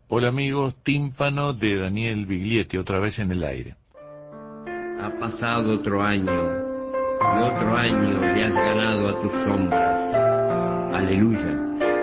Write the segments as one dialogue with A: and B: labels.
A: Hola amigos, tímpano de Daniel Biglietti, otra vez en el aire.
B: Ha pasado otro año, y otro año le has ganado a tus sombras. Aleluya.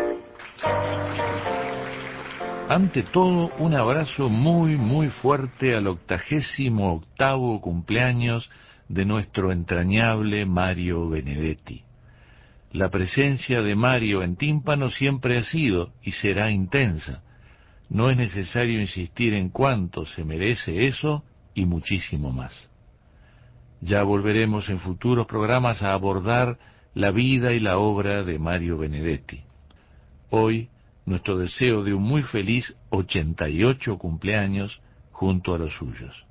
A: Ante todo, un abrazo muy fuerte al 88º cumpleaños de nuestro entrañable Mario Benedetti. La presencia de Mario en tímpano siempre ha sido y será intensa. No es necesario insistir en cuánto se merece eso y muchísimo más. Ya volveremos en futuros programas a abordar la vida y la obra de Mario Benedetti. Hoy, nuestro deseo de un muy feliz 88 cumpleaños junto a los suyos.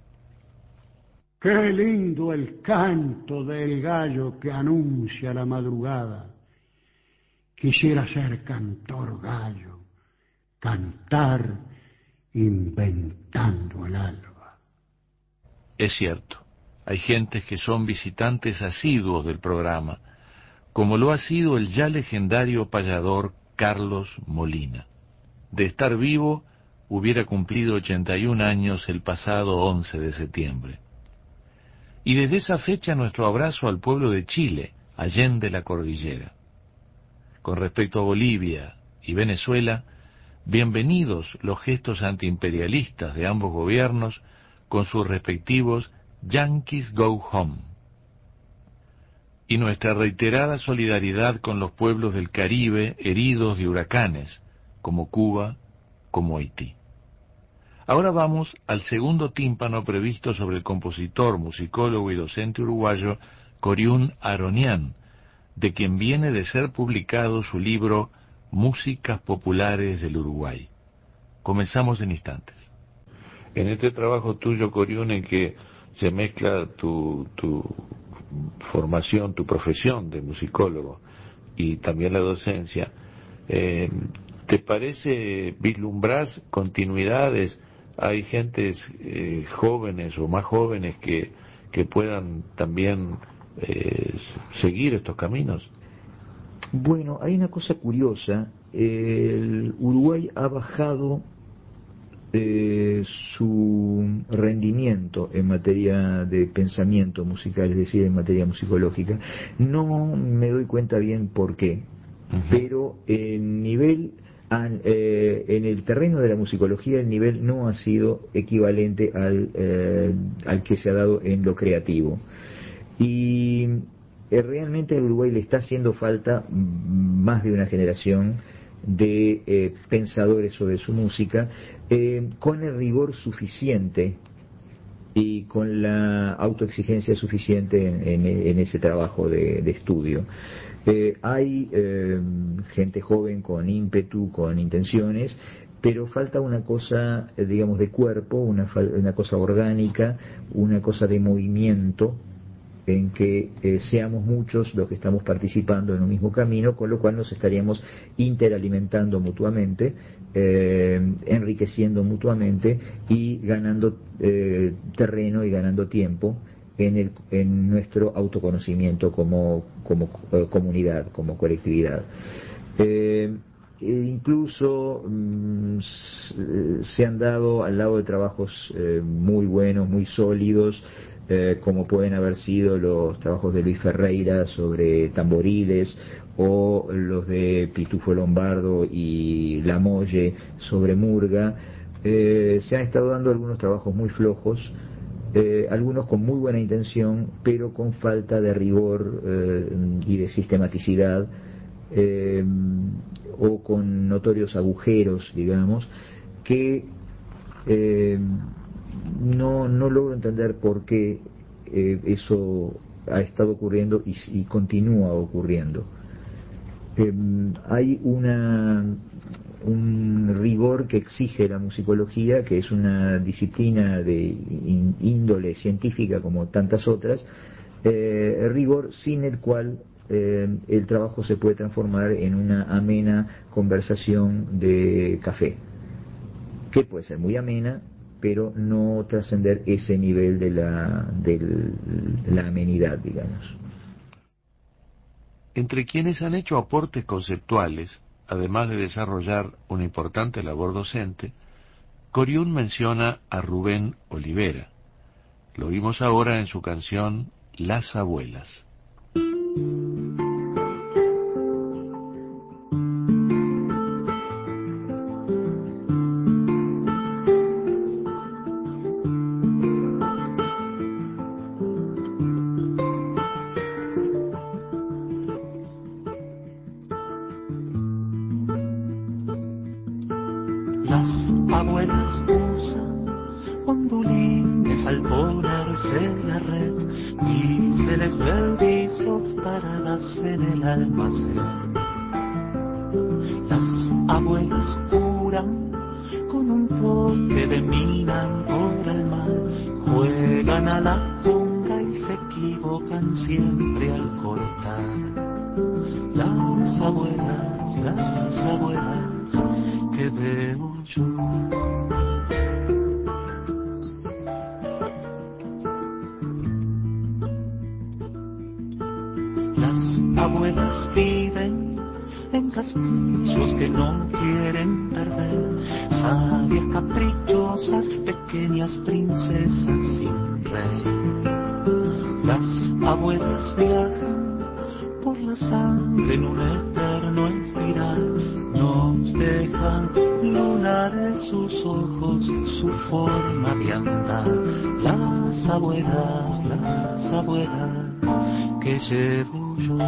C: Qué lindo el canto del gallo que anuncia la madrugada. Quisiera ser cantor gallo, cantar inventando el alba.
A: Es cierto, hay gentes que son visitantes asiduos del programa, como lo ha sido el ya legendario payador Carlos Molina. De estar vivo, hubiera cumplido 81 años el pasado 11 de septiembre. Y desde esa fecha nuestro abrazo al pueblo de Chile, allende la cordillera. Con respecto a Bolivia y Venezuela, bienvenidos los gestos antiimperialistas de ambos gobiernos con sus respectivos Yankees Go Home. Y nuestra reiterada solidaridad con los pueblos del Caribe heridos de huracanes, como Cuba, como Haití. Ahora vamos al segundo tímpano previsto sobre el compositor, musicólogo y docente uruguayo Coriún Aronian, de quien viene de ser publicado su libro Músicas Populares del Uruguay. Comenzamos en instantes. En este trabajo tuyo, Coriún, en que se mezcla tu formación, tu profesión de musicólogo y también la docencia, ¿te parece, vislumbrás continuidades? ¿Hay gentes jóvenes o más jóvenes que puedan también seguir estos caminos?
D: Bueno, hay una cosa curiosa. El Uruguay ha bajado su rendimiento en materia de pensamiento musical, es decir, en materia musicológica. No me doy cuenta bien por qué, pero el nivel, en el terreno de la musicología, el nivel no ha sido equivalente al que se ha dado en lo creativo. Y realmente al Uruguay le está haciendo falta más de una generación de pensadores sobre su música, con el rigor suficiente y con la autoexigencia suficiente en ese trabajo de estudio. Hay gente joven con ímpetu, con intenciones, pero falta una cosa, digamos, de cuerpo, una cosa orgánica, una cosa de movimiento, en que seamos muchos los que estamos participando en un mismo camino, con lo cual nos estaríamos interalimentando mutuamente, enriqueciendo mutuamente y ganando terreno y ganando tiempo en nuestro autoconocimiento como comunidad, como colectividad. Incluso se han dado al lado de trabajos muy buenos, muy sólidos, como pueden haber sido los trabajos de Luis Ferreira sobre tamboriles, o los de Pitufo Lombardo y Lamolle sobre murga. Se han estado dando algunos trabajos muy flojos, algunos con muy buena intención, pero con falta de rigor y de sistematicidad, o con notorios agujeros, digamos, que no logro entender por qué eso ha estado ocurriendo y continúa ocurriendo. Hay un rigor que exige la musicología, que es una disciplina de índole científica como tantas otras, rigor sin el cual el trabajo se puede transformar en una amena conversación de café, que puede ser muy amena, pero no trascender ese nivel de la amenidad, digamos.
A: Entre quienes han hecho aportes conceptuales además de desarrollar una importante labor docente, Coriún menciona a Rubén Olivera. Lo vimos ahora en su canción Las Abuelas.
E: Abuelas usan ondulines al ponerse la red y se les ve el viso paradas en el almacén. Las abuelas curan con un toque de minan por el mar, juegan a la conga y se equivocan siempre al cortar. Las abuelas que veo yo. Las abuelas viven en castillos que no quieren perder, sabias caprichosas, pequeñas princesas sin rey. Las abuelas viajan por la sangre en un eterno espiral, nos dejan lunares sus ojos, su forma de andar. Las abuelas que llevo yo.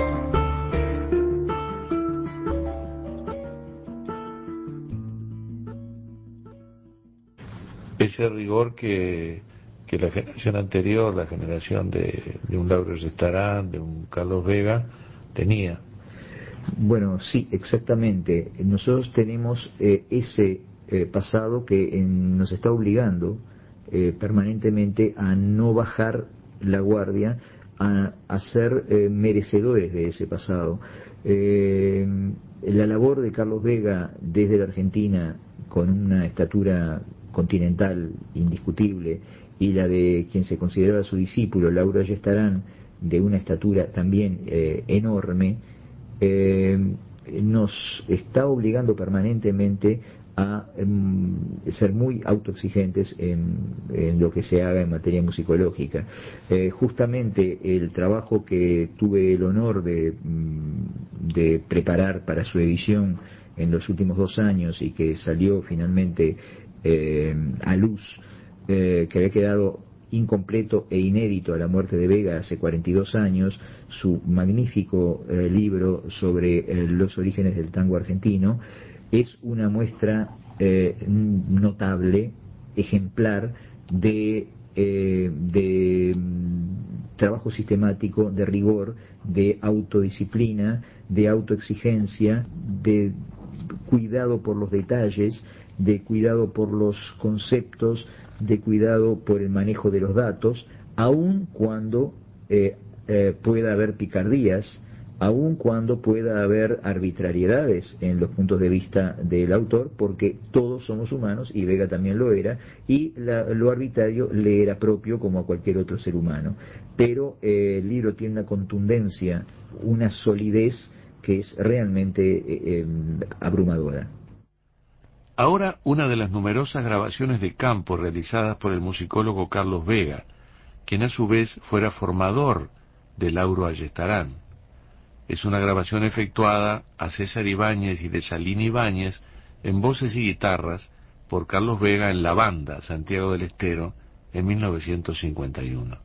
A: Ese rigor que la generación anterior, la generación de un Lauro Ayestarán, de un Carlos Vega, tenía.
D: Bueno, sí, exactamente. Nosotros tenemos ese pasado que nos está obligando permanentemente a no bajar la guardia, a ser merecedores de ese pasado. La labor de Carlos Vega desde la Argentina, con una estatura continental indiscutible, y la de quien se consideraba su discípulo, Lauro Ayestarán, de una estatura también enorme, nos está obligando permanentemente a ser muy autoexigentes en lo que se haga en materia musicológica. Justamente el trabajo que tuve el honor de preparar para su edición en los últimos 2 años y que salió finalmente a luz, que había quedado incompleto e inédito a la muerte de Vega hace 42 años, su magnífico libro sobre los orígenes del tango argentino, es una muestra notable, ejemplar de trabajo sistemático, de rigor, de autodisciplina, de autoexigencia, de cuidado por los detalles, de cuidado por los conceptos, de cuidado por el manejo de los datos, aun cuando pueda haber picardías, aun cuando pueda haber arbitrariedades en los puntos de vista del autor, porque todos somos humanos y Vega también lo era, y lo arbitrario le era propio como a cualquier otro ser humano. Pero el libro tiene una contundencia, una solidez que es realmente abrumadora.
A: Ahora, una de las numerosas grabaciones de campo realizadas por el musicólogo Carlos Vega, quien a su vez fuera formador de Lauro Ayestarán. Es una grabación efectuada a César Ibáñez y de Salín Ibáñez en voces y guitarras por Carlos Vega en la banda Santiago del Estero en 1951.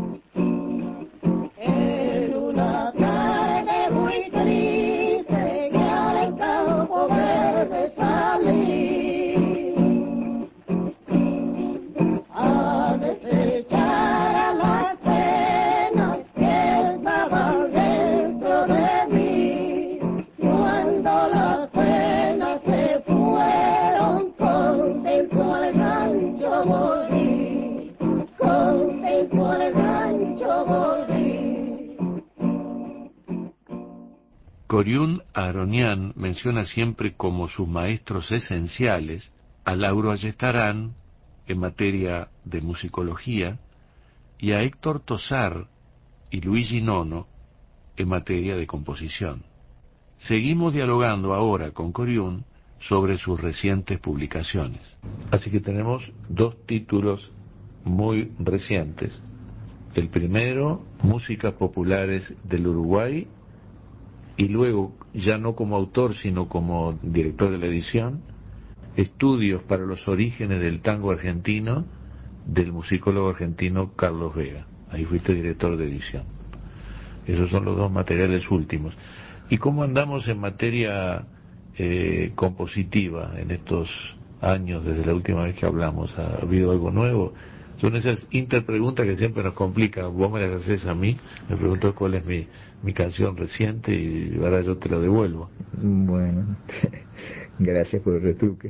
A: Coriún Aronian menciona siempre como sus maestros esenciales a Lauro Ayestarán en materia de musicología y a Héctor Tosar y Luigi Nono en materia de composición. seguimos dialogando ahora con Coriún sobre sus recientes publicaciones. Así que tenemos dos títulos muy recientes. El primero, Músicas Populares del Uruguay, y luego, ya no como autor, sino como director de la edición, Estudios para los orígenes del tango argentino, del musicólogo argentino Carlos Vega. Ahí fuiste director de edición. Esos son los dos materiales últimos. ¿Y cómo andamos en materia compositiva en estos años, desde la última vez que hablamos? ¿Ha habido algo nuevo? Son esas interpreguntas que siempre nos complican. Vos me las haces a mí, me preguntó cuál es mi canción reciente y ahora yo te la devuelvo.
D: Bueno, gracias por el retruque.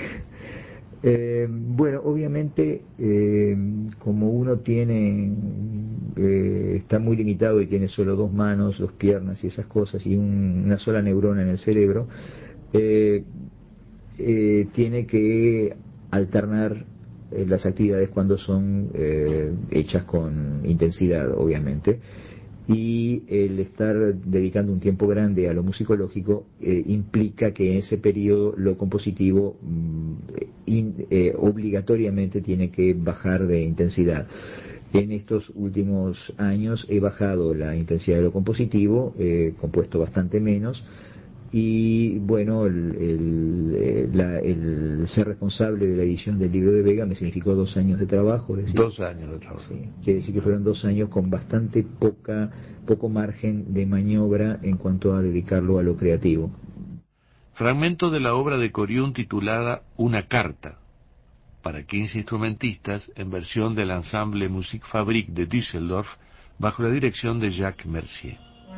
D: Bueno, obviamente, como uno está muy limitado y tiene solo 2 manos, 2 piernas y esas cosas, y una sola neurona en el cerebro, tiene que alternar las actividades cuando son hechas con intensidad, obviamente. Y el estar dedicando un tiempo grande a lo musicológico implica que en ese periodo lo compositivo obligatoriamente tiene que bajar de intensidad. En estos últimos años he bajado la intensidad de lo compositivo, he compuesto bastante menos, y bueno, el ser responsable de la edición del libro de Vega me significó 2 años de trabajo. Es decir,
A: 2 años de trabajo.
D: Sí, quiere decir que fueron 2 años con bastante poco margen de maniobra en cuanto a dedicarlo a lo creativo.
A: Fragmento de la obra de Coriún titulada Una carta, para 15 instrumentistas, en versión del ensemble Musikfabrik de Düsseldorf, bajo la dirección de Jacques Mercier.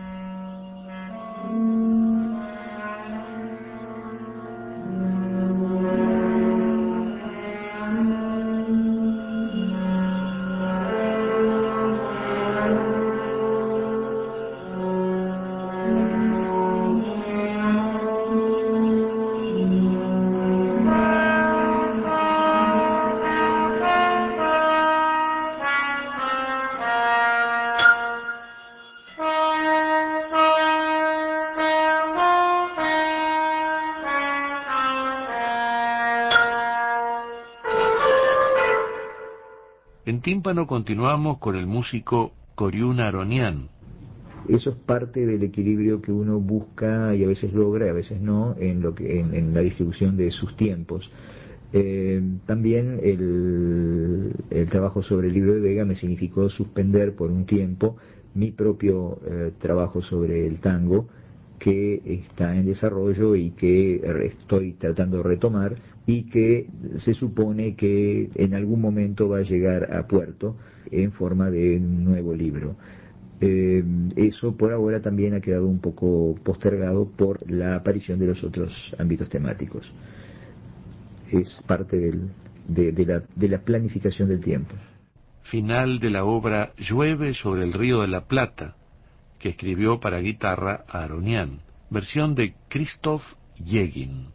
A: En tímpano continuamos con el músico Coriún Aronian.
D: Eso es parte del equilibrio que uno busca y a veces logra y a veces no en la distribución de sus tiempos. También el trabajo sobre el libro de Vega me significó suspender por un tiempo mi propio trabajo sobre el tango, que está en desarrollo y que estoy tratando de retomar, y que se supone que en algún momento va a llegar a puerto en forma de un nuevo libro. Eso por ahora también ha quedado un poco postergado por la aparición de los otros ámbitos temáticos. Es parte de la planificación del tiempo.
A: Final de la obra Llueve sobre el río de la Plata, que escribió para guitarra Aronian, versión de Christoph Yegin.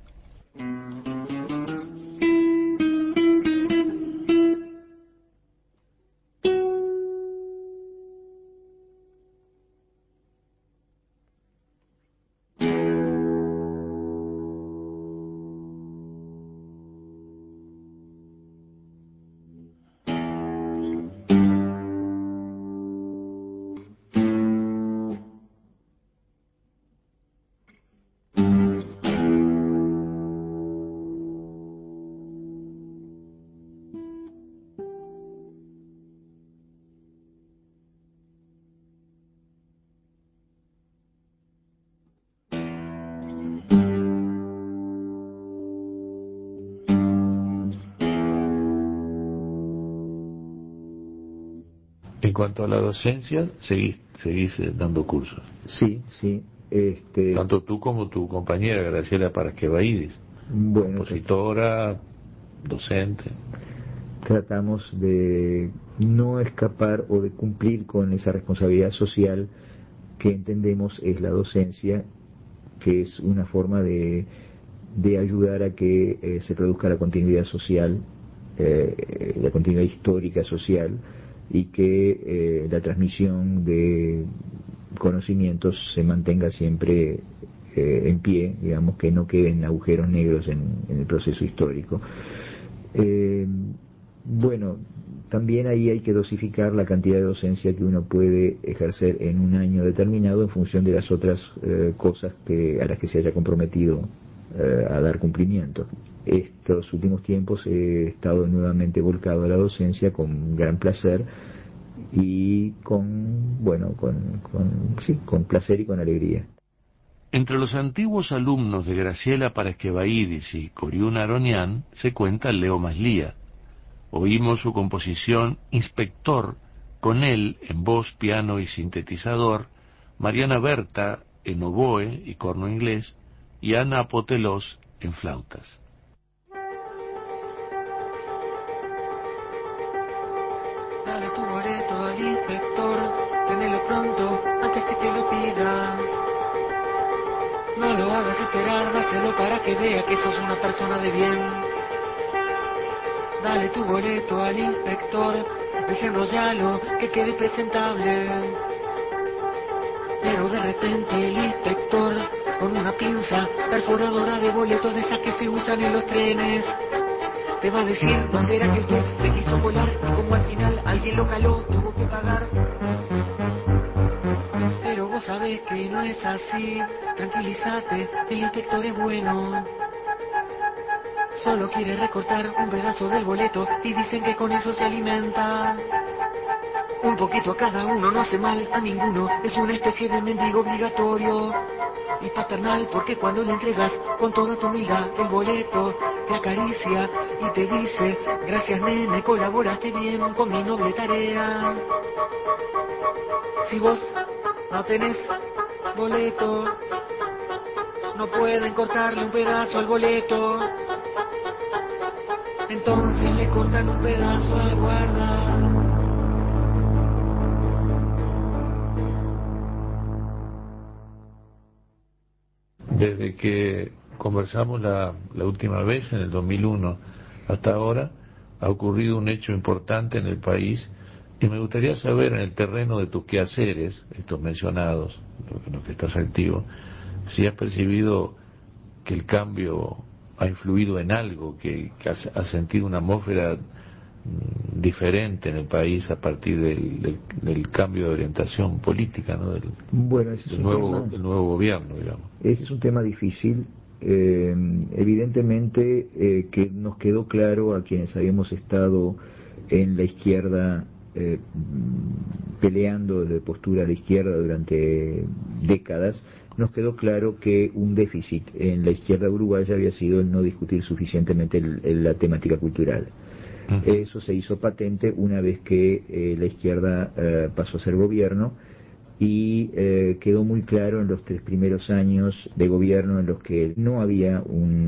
A: En cuanto a la docencia, seguís dando cursos.
D: Sí.
A: Tanto tú como tu compañera Graciela Parasquevaidis,
D: bueno,
A: compositora, docente.
D: Tratamos de no escapar o de cumplir con esa responsabilidad social que entendemos es la docencia, que es una forma de ayudar a que se produzca la continuidad social, la continuidad histórica social, y que la transmisión de conocimientos se mantenga siempre en pie, digamos, que no queden agujeros negros en el proceso histórico. Bueno, también ahí hay que dosificar la cantidad de docencia que uno puede ejercer en un año determinado en función de las otras cosas a las que se haya comprometido a dar cumplimiento. Estos últimos tiempos he estado nuevamente volcado a la docencia con gran placer y con placer y con alegría.
A: Entre los antiguos alumnos de Graciela Paraskevairis y Coriún Aronian se cuenta Leo Maslía. Oímos su composición Inspector, con él en voz, piano y sintetizador, Mariana Berta en oboe y corno inglés y Ana Apotelos en flautas.
F: Dale tu boleto al inspector, tenelo pronto antes que te lo pida. No lo hagas esperar, dáselo para que vea que sos una persona de bien. Dale tu boleto al inspector, desenrollalo, que quede presentable. Pero de repente el inspector, con una pinza perforadora de boletos de esas que se usan en los trenes, te va a decir, ¿no será que usted se quiso volar y como al final alguien lo caló, tuvo que pagar? Pero vos sabés que no es así, tranquilízate, el inspector es bueno. Solo quiere recortar un pedazo del boleto y dicen que con eso se alimenta. Un poquito a cada uno no hace mal a ninguno, es una especie de mendigo obligatorio y paternal, porque cuando le entregas con toda tu humildad el boleto, te acaricia y te dice, gracias nene, colaboraste bien con mi noble tarea. Si vos no tenés boleto, no pueden cortarle un pedazo al boleto, entonces le cortan un pedazo al guarda.
A: Desde que conversamos la última vez, en el 2001, hasta ahora, ha ocurrido un hecho importante en el país y me gustaría saber, en el terreno de tus quehaceres, estos mencionados, en los que estás activo, si has percibido que el cambio ha influido en algo, que has sentido una atmósfera diferente en el país a partir del cambio de orientación política, ¿no? del nuevo gobierno, digamos.
D: Ese es un tema difícil. Evidentemente que nos quedó claro a quienes habíamos estado en la izquierda peleando desde postura de la izquierda durante décadas, nos quedó claro que un déficit en la izquierda uruguaya había sido el no discutir suficientemente la temática cultural. Eso se hizo patente una vez que la izquierda pasó a ser gobierno y quedó muy claro en los 3 primeros años de gobierno en los que no había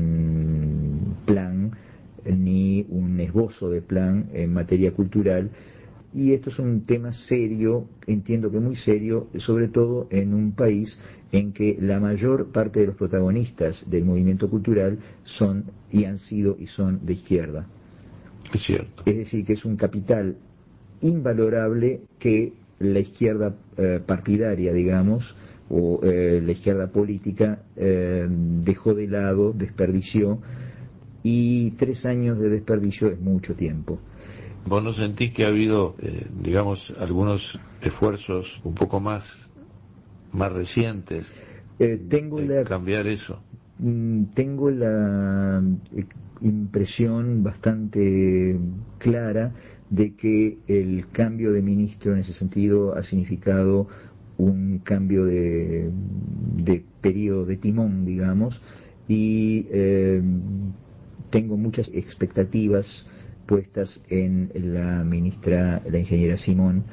D: un plan ni un esbozo de plan en materia cultural. Y esto es un tema serio, entiendo que muy serio, sobre todo en un país en que la mayor parte de los protagonistas del movimiento cultural son y han sido y son de izquierda.
A: Es cierto.
D: Es decir, que es un capital invalorable que la izquierda partidaria, digamos, o la izquierda política dejó de lado, desperdició, y 3 años de desperdicio es mucho tiempo.
A: ¿Vos no sentís que ha habido, digamos, algunos esfuerzos un poco más recientes en cambiar eso?
D: Tengo la impresión bastante clara de que el cambio de ministro en ese sentido ha significado un cambio de periodo de timón, digamos, y tengo muchas expectativas puestas en la ministra, la ingeniera Simón,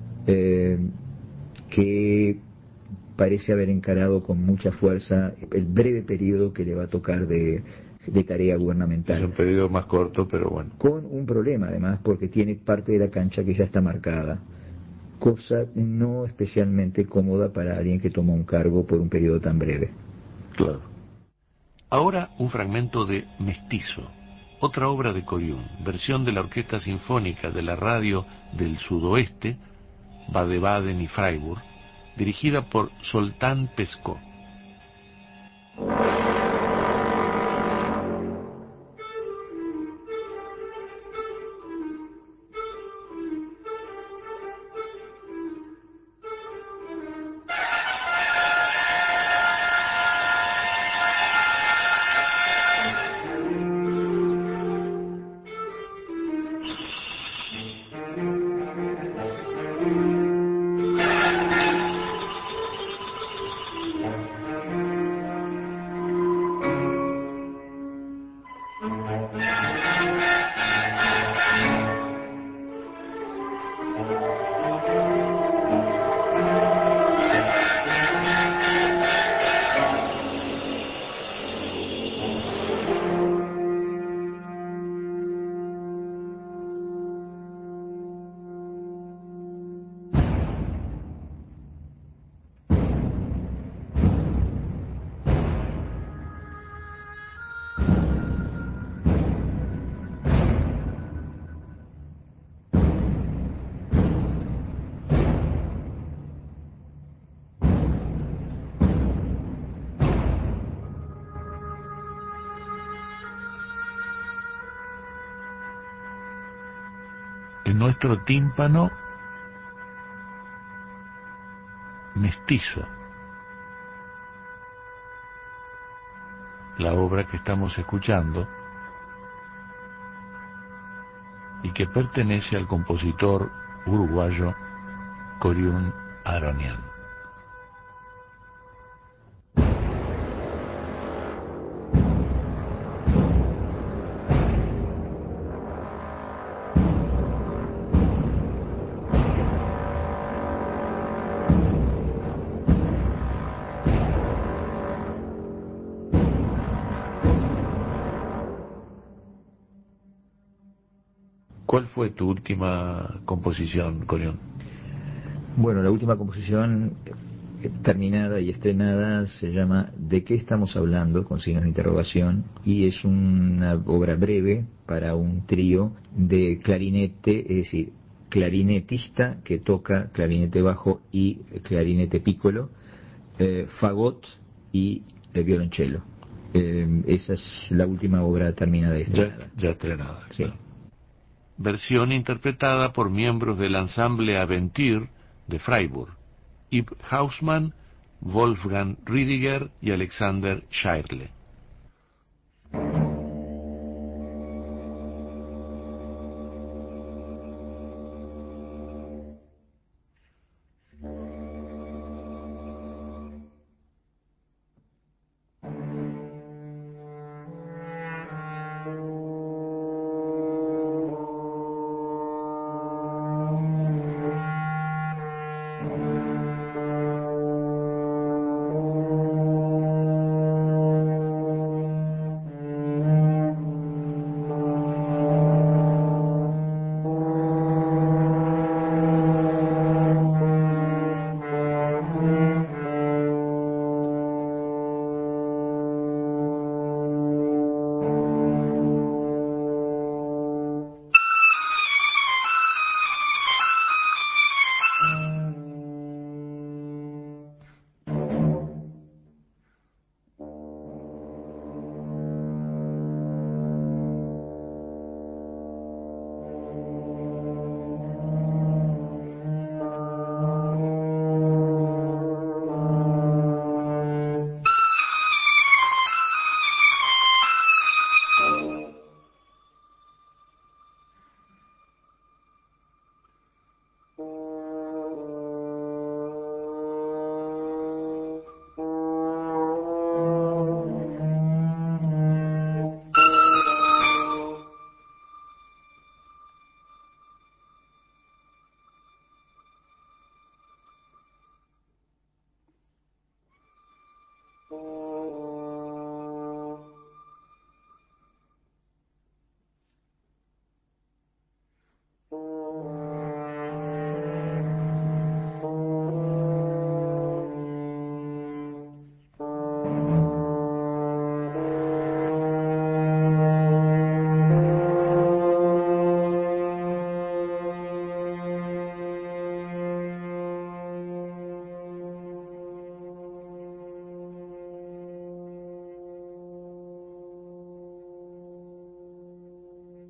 D: que parece haber encarado con mucha fuerza el breve periodo que le va a tocar de tarea gubernamental.
A: Es un periodo más corto, pero bueno.
D: Con un problema además, porque tiene parte de la cancha que ya está marcada, cosa no especialmente cómoda para alguien que toma un cargo por un periodo tan breve.
A: Claro. Ahora un fragmento de Mestizo, otra obra de Coriún, versión de la Orquesta Sinfónica de la Radio del Sudoeste, Baden-Baden y Freiburg, dirigida por Zoltán Peskov. En nuestro tímpano mestizo, la obra que estamos escuchando y que pertenece al compositor uruguayo Coriún Aronian. ¿Cuál fue tu última composición, Coriún?
D: Bueno, la última composición terminada y estrenada se llama ¿De qué estamos hablando?, con signos de interrogación, y es una obra breve para un trío de clarinete, es decir, clarinetista que toca clarinete bajo y clarinete piccolo, fagot y violonchelo. Esa es la última obra terminada y estrenada.
A: Ya estrenada.
D: Sí.
A: Claro. Versión interpretada por miembros del ensamble Aventure de Freiburg, Ib Hausmann, Wolfgang Rüdiger y Alexander Scheirle.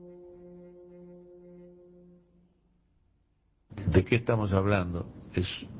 A: ¿De qué estamos hablando? Es